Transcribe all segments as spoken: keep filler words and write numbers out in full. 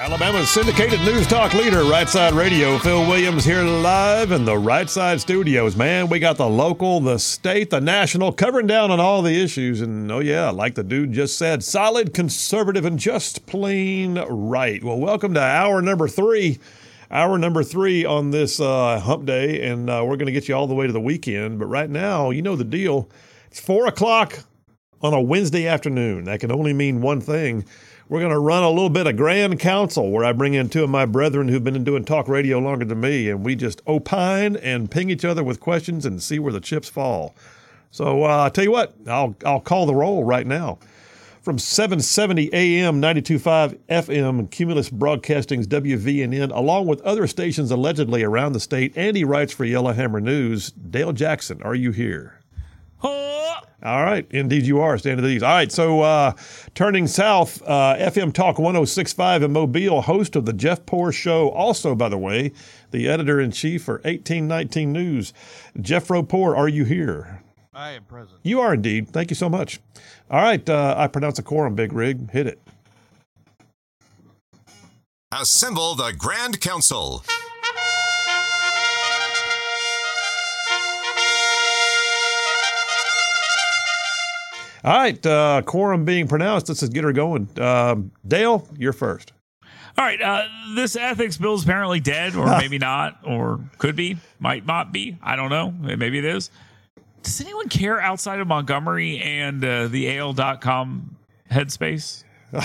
Alabama's syndicated news talk leader, Right Side Radio. Phil Williams here live in the Right Side studios. Man, we got the local, the state, the national, covering down on all the issues. And, oh, yeah, like the dude just said, solid, conservative, and just plain right. Well, welcome to hour number three. Hour number three on this uh, hump day, and uh, we're going to get you all the way to the weekend. But right now, you know the deal. It's four o'clock on a Wednesday afternoon. That can only mean one thing. We're going to run a little bit of Grand Council where I bring in two of my brethren who've been doing talk radio longer than me, and we just opine and ping each other with questions and see where the chips fall. So uh, I'll tell you what, I'll I'll call the roll right now. From seven seventy A M, ninety-two point five F M, Cumulus Broadcasting's W V N N, along with other stations allegedly around the state, and he writes for Yellowhammer News. Dale Jackson, are you here? All right. Indeed you are. Stand to these. All right. So uh, turning south, uh, F M Talk one oh six point five in Mobile, host of the Jeff Poor Show. Also, by the way, the editor-in-chief for eighteen nineteen News. Jeff Poor, are you here? I am present. You are indeed. Thank you so much. All right. Uh, I pronounce a quorum, Big Rig. Hit it. Assemble the Grand Council. All right, uh, quorum being pronounced, let's just get her going. Um, Dale, you're first. All right, uh, this ethics bill is apparently dead, or maybe not, or could be, might not be. I don't know. Maybe it is. Does anyone care outside of Montgomery and uh, the A L dot com headspace?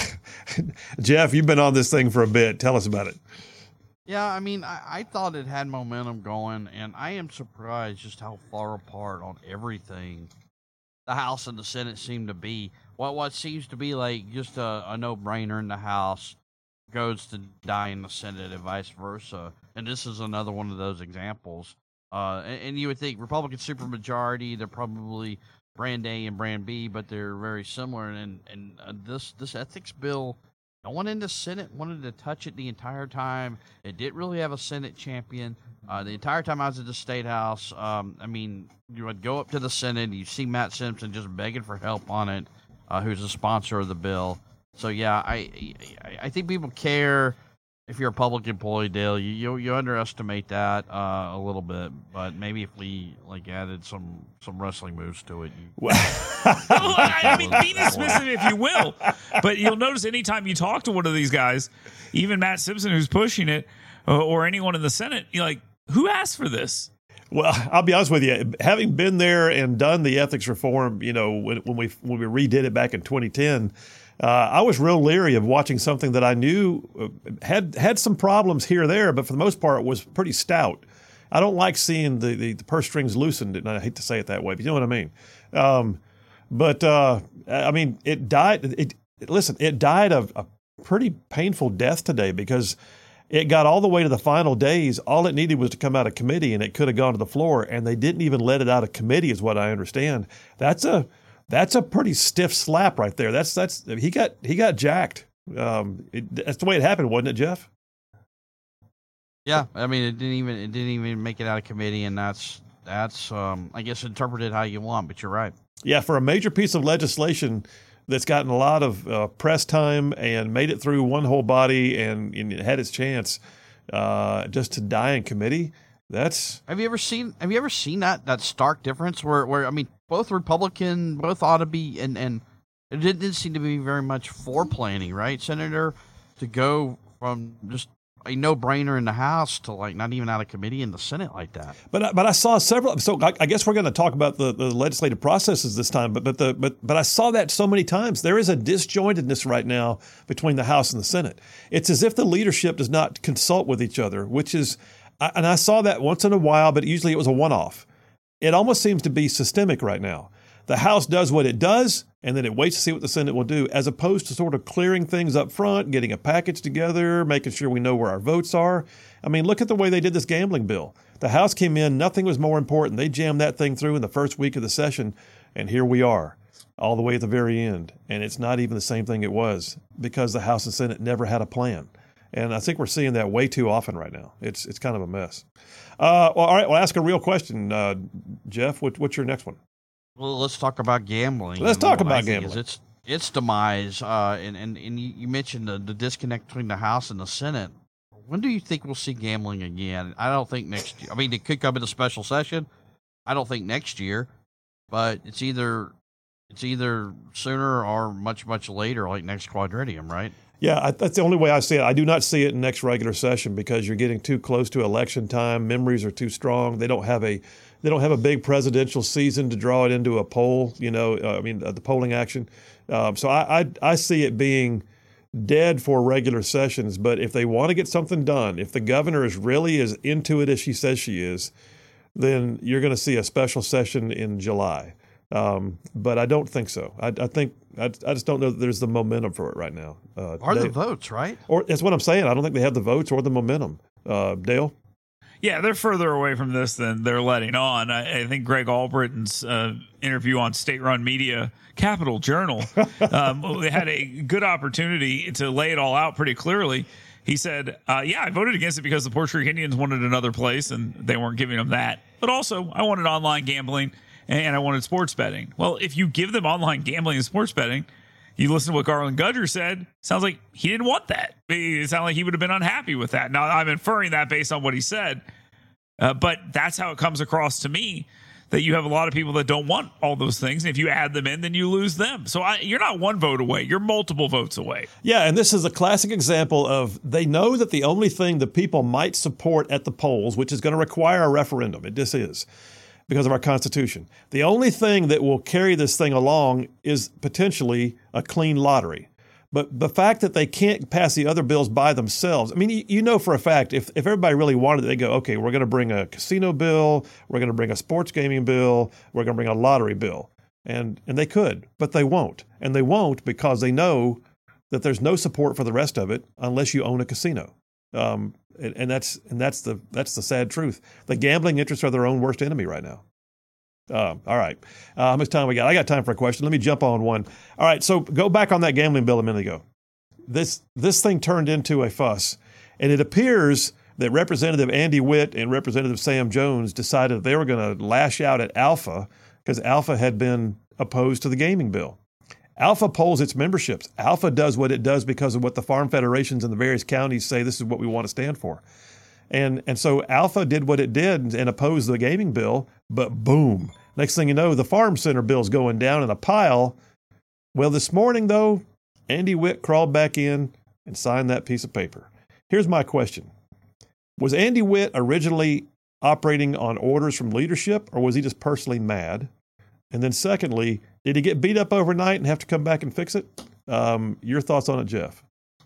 Jeff, you've been on this thing for a bit. Tell us about it. Yeah, I mean, I, I thought it had momentum going, and I am surprised just how far apart on everything the House and the Senate seem to be. What what seems to be like just a, a no-brainer in the House goes to die in the Senate and vice versa. And this is another one of those examples. Uh, and, and you would think Republican supermajority, they're probably brand A and brand B, but they're very similar. And, and uh, this, this ethics bill, no one in the Senate wanted to touch it the entire time. It didn't really have a Senate champion. Uh, the entire time I was at the State House, um, I mean, you would go up to the Senate, you see Matt Simpson just begging for help on it, uh, who's a sponsor of the bill. So, yeah, I, I I think people care. If you're a public employee, Dale, you you, you underestimate that uh, a little bit. But maybe if we like added some, some wrestling moves to it. You, well, I, I mean, be dismissive if you will. But you'll notice anytime you talk to one of these guys, even Matt Simpson, who's pushing it, uh, or anyone in the Senate, you're like, who asked for this? Well, I'll be honest with you. Having been there and done the ethics reform, you know, when, when we when we redid it back in twenty ten, uh, I was real leery of watching something that I knew had had some problems here or there, but for the most part was pretty stout. I don't like seeing the, the, the purse strings loosened, and I hate to say it that way, but you know what I mean. Um, but uh, I mean, it died. It, it listen, it died of a pretty painful death today because it got all the way to the final days. All it needed was to come out of committee, and it could have gone to the floor. And they didn't even let it out of committee, is what I understand. That's a that's a pretty stiff slap right there. That's that's he got he got jacked. Um, it, that's the way it happened, wasn't it, Jeff? Yeah, I mean, it didn't even it didn't even make it out of committee, and that's that's um, I guess interpreted how you want. But you're right. Yeah, for a major piece of legislation that's gotten a lot of uh, press time and made it through one whole body and, and it had its chance, uh, just to die in committee. That's. Have you ever seen? Have you ever seen that that stark difference where, where I mean, both Republican, both ought to be, and and it didn't seem to be very much foreplanning, right, Senator, to go from just a no-brainer in the House to like not even out of committee in the Senate like that. But but I saw several. So I, I guess we're going to talk about the, the legislative processes this time. But but the but but I saw that so many times. There is a disjointedness right now between the House and the Senate. It's as if the leadership does not consult with each other, which is, and I saw that once in a while, but usually it was a one-off. It almost seems to be systemic right now. The House does what it does, and then it waits to see what the Senate will do, as opposed to sort of clearing things up front, getting a package together, making sure we know where our votes are. I mean, look at the way they did this gambling bill. The House came in, nothing was more important. They jammed that thing through in the first week of the session, and here we are, all the way at the very end. And it's not even the same thing it was, because the House and Senate never had a plan. And I think we're seeing that way too often right now. It's it's kind of a mess. Uh, well, all right, well, ask a real question, uh, Jeff. What, what's your next one? Well, let's talk about gambling. Let's And talk what I about think gambling. is It's its demise, uh, and, and, and you you mentioned the, the disconnect between the House and the Senate. When do you think we'll see gambling again? I don't think next year. I mean, it could come in a special session. I don't think next year, but it's either it's either sooner or much, much later, like next quadrennium, right? Yeah, I, that's the only way I see it. I do not see it in next regular session because you're getting too close to election time. Memories are too strong. They don't have a they don't have a big presidential season to draw it into a poll. You know, uh, I mean, uh, the polling action. Um, so I, I I see it being dead for regular sessions. But if they want to get something done, if the governor is really as into it as she says she is, then you're going to see a special session in July. Um, but I don't think so. I, I think I, I just don't know that there's the momentum for it right now. Uh, Are Dale, the votes, right? Or that's what I'm saying. I don't think they have the votes or the momentum. Uh, Dale? Yeah, they're further away from this than they're letting on. I, I think Greg Albritton's uh, interview on state-run media, Capital Journal, um, had a good opportunity to lay it all out pretty clearly. He said, uh, yeah, I voted against it because the Puerto Rican Indians wanted another place, and they weren't giving them that. But also, I wanted online gambling, and I wanted sports betting. Well, if you give them online gambling and sports betting, you listen to what Garland Gudger said, sounds like he didn't want that. It sounded like he would have been unhappy with that. Now, I'm inferring that based on what he said, uh, but that's how it comes across to me, that you have a lot of people that don't want all those things. And if you add them in, then you lose them. So I, you're not one vote away. You're multiple votes away. Yeah, and this is a classic example of they know that the only thing the people might support at the polls, which is going to require a referendum, it just is, because of our Constitution. The only thing that will carry this thing along is potentially a clean lottery. But the fact that they can't pass the other bills by themselves, I mean, you, you know for a fact, if, if everybody really wanted it, they go, okay, we're going to bring a casino bill, we're going to bring a sports gaming bill, we're going to bring a lottery bill. And and they could, but they won't. And they won't because they know that there's no support for the rest of it unless you own a casino. Um, and, and that's and that's the that's the sad truth. The gambling interests are their own worst enemy right now. Uh, all right. Uh, how much time we got? I got time for a question. Let me jump on one. All right. So go back on that gambling bill a minute ago. This this thing turned into a fuss, and it appears that Representative Andy Witt and Representative Sam Jones decided they were going to lash out at Alpha because Alpha had been opposed to the gaming bill. Alpha polls its memberships. Alpha does what it does because of what the farm federations in the various counties say this is what we want to stand for. And and so Alpha did what it did and opposed the gaming bill, but boom. Next thing you know, the Farm Center bill's going down in a pile. Well, this morning, though, Andy Witt crawled back in and signed that piece of paper. Here's my question. Was Andy Witt originally operating on orders from leadership, or was he just personally mad? And then secondly, did he get beat up overnight and have to come back and fix it? Um, your thoughts on it, Jeff?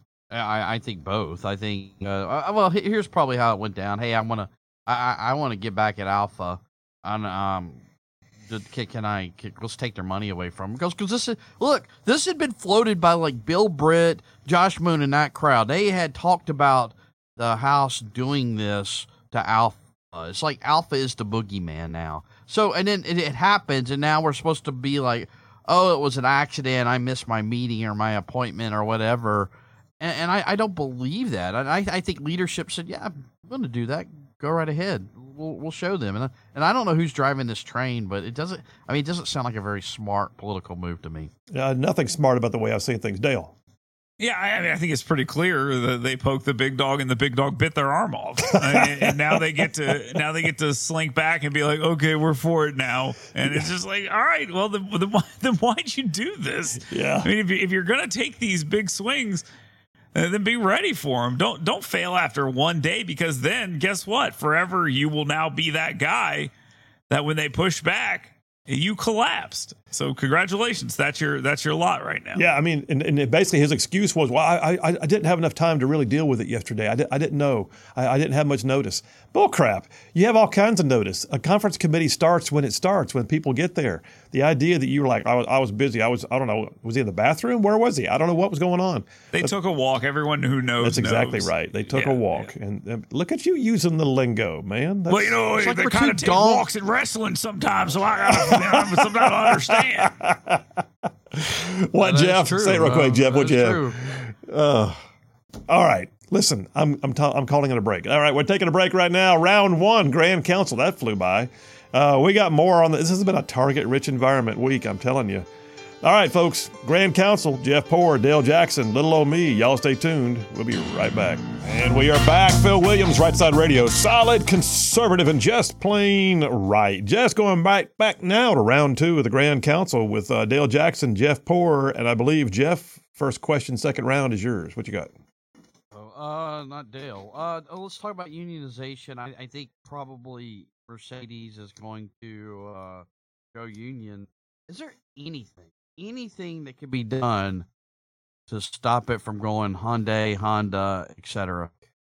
I, I think both. I think, uh, well, here's probably how it went down. Hey, I want to, I, I want to get back at Alpha. On, um, can, can I? Can, let's take their money away from them because, because this is look. This had been floated by like Bill Britt, Josh Moon, and that crowd. They had talked about the House doing this to Alpha. It's like Alpha is the boogeyman now. So, and then it, it happens, and now we're supposed to be like, oh, it was an accident. I missed my meeting or my appointment or whatever. And, and I, I don't believe that. I, I think leadership said, yeah, I'm going to do that. Go right ahead. We'll we'll show them. And I, and I don't know who's driving this train, but it doesn't, I mean, it doesn't sound like a very smart political move to me. Uh, nothing smart about the way I've seen things. Dale. Yeah, I mean, I think it's pretty clear that they poked the big dog and the big dog bit their arm off, and, and now they get to now they get to slink back and be like, okay, we're for it now, and it's just like, all right, well, then, then, why, then why'd you do this? Yeah, I mean, if, you, if you're gonna take these big swings, uh, then be ready for them. Don't don't fail after one day, because then guess what? Forever you will now be that guy that when they push back, you collapsed. So congratulations. That's your that's your lot right now. Yeah, I mean, and, and basically his excuse was, well, I, I I didn't have enough time to really deal with it yesterday. I, di- I didn't know. I, I didn't have much notice. Bull crap. You have all kinds of notice. A conference committee starts when it starts, when people get there. The idea that you were like, I was, I was busy. I was, I don't know, was he in the bathroom? Where was he? I don't know what was going on. They but, took a walk. Everyone who knows That's exactly knows. right. They took yeah, a walk. Yeah. And, and look at you using the lingo, man. That's, well, you know, like they we're kind of too take dull. walks in wrestling sometimes, so I gotta, sometimes I understand. What, That Jeff? true. Say it real quick, Uh, Jeff. What that you is have? true. Uh, all right. Listen, I'm I'm ta- I'm calling it a break. All right, we're taking a break right now. Round one, Grand Council. That flew by. Uh, we got more on the, this has been a target-rich environment week, I'm telling you. All right, folks. Grand Council, Jeff Poor, Dale Jackson, little old me. Y'all stay tuned. We'll be right back. And we are back. Phil Williams, Right Side Radio. Solid, conservative, and just plain right. Just going back back now to round two of the Grand Council with uh, Dale Jackson, Jeff Poor, and I believe, Jeff, first question, second round is yours. What you got? Oh, uh, not Dale. Uh, let's talk about unionization. I, I think probably Mercedes is going to uh, go union. Is there anything? Anything that could be done to stop it from going Hyundai, Honda, et cetera?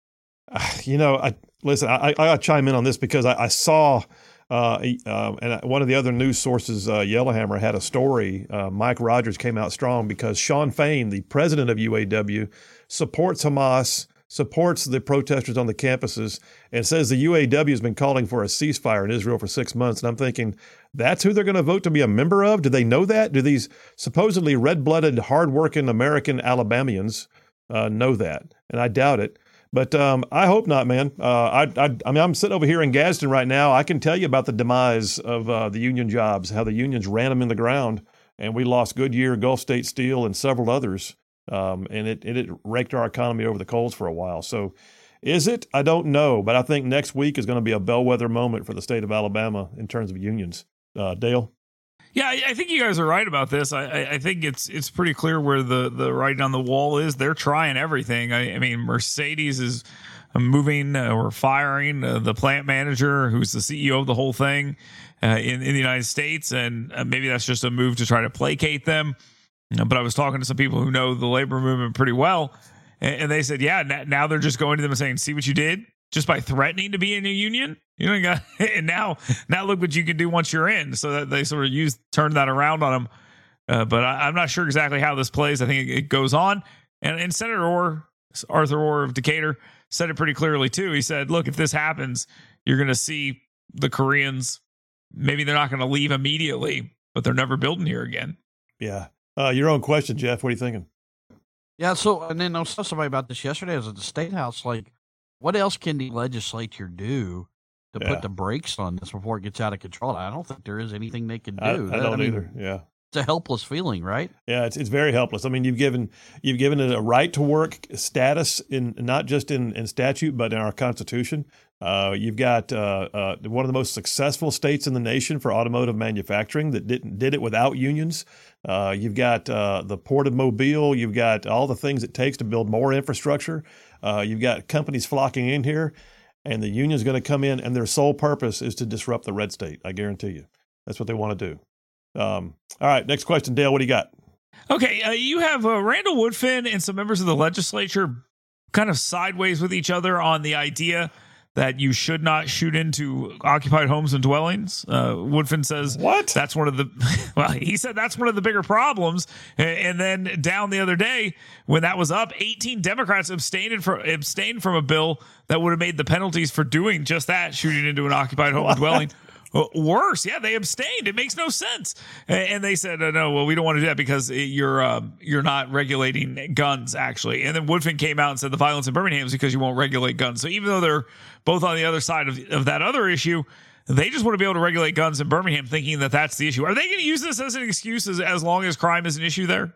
You know, I listen. I, I got to chime in on this because I, I saw, uh, uh, and one of the other news sources, uh, Yellowhammer, had a story. Uh, Mike Rogers came out strong because Sean Fain, the president of U A W, supports Hamas, supports the protesters on the campuses, and says the U A W has been calling for a ceasefire in Israel for six months. And I'm thinking, that's who they're going to vote to be a member of? Do they know that? Do these supposedly red-blooded, hard-working American Alabamians uh, know that? And I doubt it. But um, I hope not, man. Uh, I, I, I mean, I'm sitting over here in Gadsden right now. I can tell you about the demise of uh, the union jobs, how the unions ran them in the ground, and we lost Goodyear, Gulf State Steel, and several others. Um, and it, it it raked our economy over the coals for a while. So is it? I don't know. But I think next week is going to be a bellwether moment for the state of Alabama in terms of unions. Uh, Dale? Yeah, I, I think you guys are right about this. I, I, I think it's it's pretty clear where the, the writing on the wall is. They're trying everything. I, I mean, Mercedes is moving uh, or firing uh, the plant manager, who's the C E O of the whole thing uh, in, in the United States. And uh, maybe that's just a move to try to placate them. But I was talking to some people who know the labor movement pretty well, and, and they said, yeah, n- now they're just going to them and saying, see what you did just by threatening to be in a union. You know, you got, and now, now look what you can do once you're in. So that they sort of use turn that around on them. Uh, but I, I'm not sure exactly how this plays. I think it, it goes on. And, and Senator Orr, Arthur Orr of Decatur, said it pretty clearly too. He said, look, if this happens, you're going to see the Koreans. Maybe they're not going to leave immediately, but they're never building here again. Yeah. Uh, your own question, Jeff. What are you thinking? Yeah, so, and then I was telling somebody about this yesterday. I was at the State House, like, what else can the legislature do to Yeah. put the brakes on this before it gets out of control? I don't think there is anything they can do. I, I That- don't mean, either. Yeah. It's a helpless feeling, right? Yeah, it's it's very helpless. I mean, you've given you've given it a right to work status in not just in, in statute, but in our Constitution. Uh, you've got uh, uh, one of the most successful states in the nation for automotive manufacturing that didn't did it without unions. Uh, you've got uh, the Port of Mobile. You've got all the things it takes to build more infrastructure. Uh, you've got companies flocking in here, and the union's going to come in, and their sole purpose is to disrupt the red state. I guarantee you, that's what they want to do. Um, all right, next question, Dale. What do you got? Okay, uh, you have uh, Randall Woodfin and some members of the legislature kind of sideways with each other on the idea that you should not shoot into occupied homes and dwellings. Uh, Woodfin says What? that's one of the, well, he said that's one of the bigger problems. And then down the other day, when that was up, eighteen Democrats abstained from, abstained from a bill that would have made the penalties for doing just that, shooting into an occupied home and dwelling, worse. Yeah, they abstained. It makes no sense. And they said, oh, no, well, we don't want to do that because you're um, you're not regulating guns, actually. And then Woodfin came out and said the violence in Birmingham is because you won't regulate guns. So even though they're both on the other side of, of that other issue, they just want to be able to regulate guns in Birmingham, thinking that that's the issue. Are they going to use this as an excuse as, as long as crime is an issue there?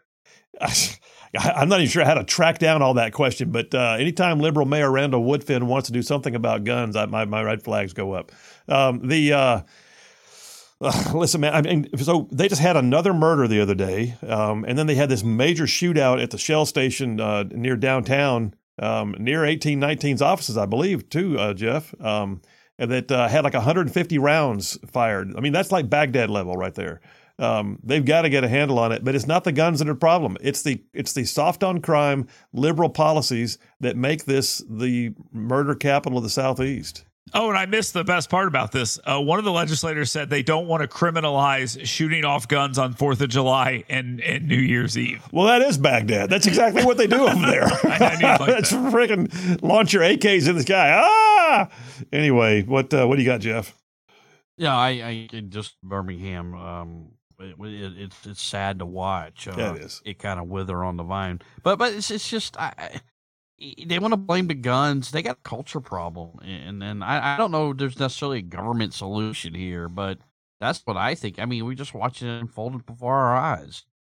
I'm not even sure how to track down all that question, but uh, anytime liberal Mayor Randall Woodfin wants to do something about guns, I, my, my red flags go up. Um, the uh, uh, listen, man, I mean, so they just had another murder the other day, um, and then they had this major shootout at the Shell station uh, near downtown, um, near eighteen nineteen's offices, I believe, too, uh, Jeff, um, and that uh, had like one hundred fifty rounds fired. I mean, that's like Baghdad level right there. Um, they've got to get a handle on it, but it's not the guns that are the problem. It's the it's the soft on crime liberal policies that make this the murder capital of the Southeast. Oh, and I missed the best part about this. Uh, one of the legislators said they don't want to criminalize shooting off guns on fourth of July and, and New Year's Eve. Well, that is Baghdad. That's exactly what they do over there. I knew you'd like That's that. freaking launch your A Ks in the sky. Ah! Anyway, what uh, what do you got, Jeff? Yeah, I, I it just Birmingham. Um, it, it, it's it's sad to watch. Uh, Yeah, it is. It kind of wither on the vine, but but it's it's just I. I they want to blame the guns. They got a culture problem, and then I, I don't know. If there's necessarily a government solution here, but that's what I think. I mean, we just watching it unfold before our eyes.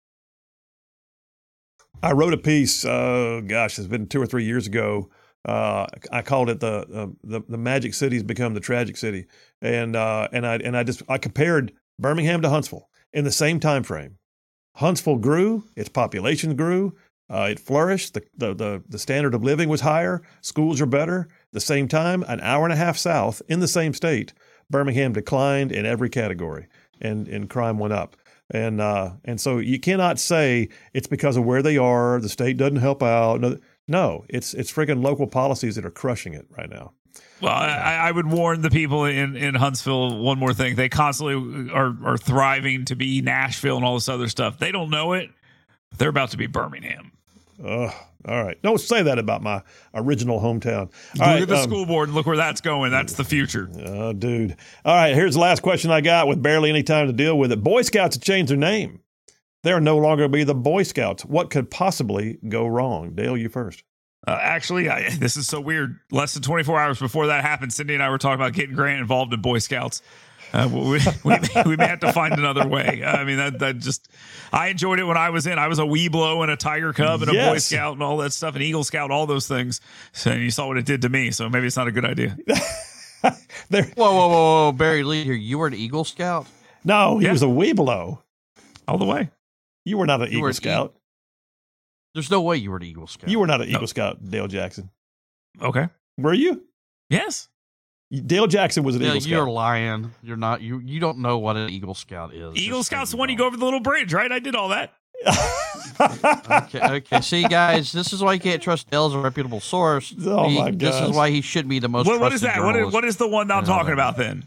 I wrote a piece. Uh, gosh, it's been two or three years ago. Uh, I called it the, uh, the the Magic City has become the tragic city, and uh, and I and I just I compared Birmingham to Huntsville in the same time frame. Huntsville grew, its population grew, uh, it flourished. The, the the the standard of living was higher. Schools are better. The same time, an hour and a half south in the same state, Birmingham declined in every category, and and crime went up. And uh, and so you cannot say it's because of where they are. The state doesn't help out. No, no it's it's friggin' local policies that are crushing it right now. Well, I, I would warn the people in, in Huntsville one more thing. They constantly are, are thriving to be Nashville and all this other stuff. They don't know it. But they're about to be Birmingham. Uh, all right. Don't say that about my original hometown. All look right, at the um, school board and look where that's going. That's the future. Oh, dude. All right. Here's the last question I got with barely any time to deal with it. Boy Scouts have changed their name. They're no longer be the Boy Scouts. What could possibly go wrong? Dale, you first. Uh, actually, I, this is so weird. Less than twenty-four hours before that happened, Cindy and I were talking about getting Grant involved in Boy Scouts. Uh, we, we, we may have to find another way. I mean, that, that just, I enjoyed it when I was in. I was a Weeblo and a Tiger Cub and a Yes. Boy Scout and all that stuff, an Eagle Scout, all those things. So you saw what it did to me. So maybe it's not a good idea. There. Whoa, whoa, whoa, whoa, Barry Lee here. You were an Eagle Scout? No, he Yeah. was a Weeblo. All the way. You were not an You were Eagle an Scout. There's no way you were an Eagle Scout. You were not an No. Eagle Scout, Dale Jackson. Okay. Were you? Yes. Dale Jackson was an Yeah, Eagle you're Scout. lying. You're not. You you don't know what an Eagle Scout is. Eagle Just say Scout's the you one you don't. go over the little bridge, right? I did all that. Okay, okay. See, guys, this is why you can't trust Dale as a reputable source. Oh, He- my This gosh. is why he should be the most. What, what is trusted that? What is, journalist. what is the one that I'm Yeah. talking about then?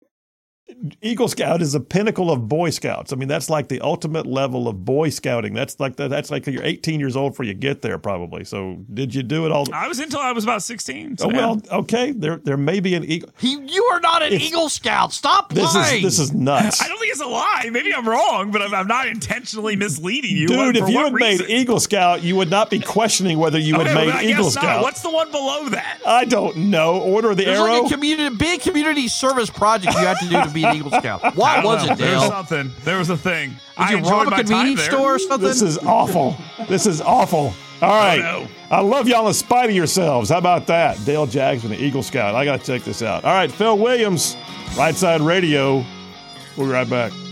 Eagle Scout is the pinnacle of Boy Scouts. I mean, that's like the ultimate level of Boy Scouting. That's like the, that's like you're eighteen years old before you get there, probably. So, did you do it all? I was until I was about sixteen. So Oh, yeah. well, okay. There, there may be an Eagle. He, you are not an It's- Eagle Scout. Stop This lying. is this is nuts, I don't think it's a lie. Maybe I'm wrong, but I'm, I'm not intentionally misleading you. dude. What- If for you what had made reason? Eagle Scout, you would not be questioning whether you Okay, had well, made I Eagle guess not. Scout. What's the one below that? I don't know. Order of the There's Arrow. like a community, big community service project you have to do to be an Eagle Scout. I What don't was know. it, There was Dale? something. There was a thing. I Did you enjoyed rob a my time convenience there. store or something? This is awful. This is awful. All right. no. I love y'all in spite of yourselves. How about that? Dale Jackson, the Eagle Scout. I got to check this out. All right. Phil Williams, Right Side Radio. We'll be right back.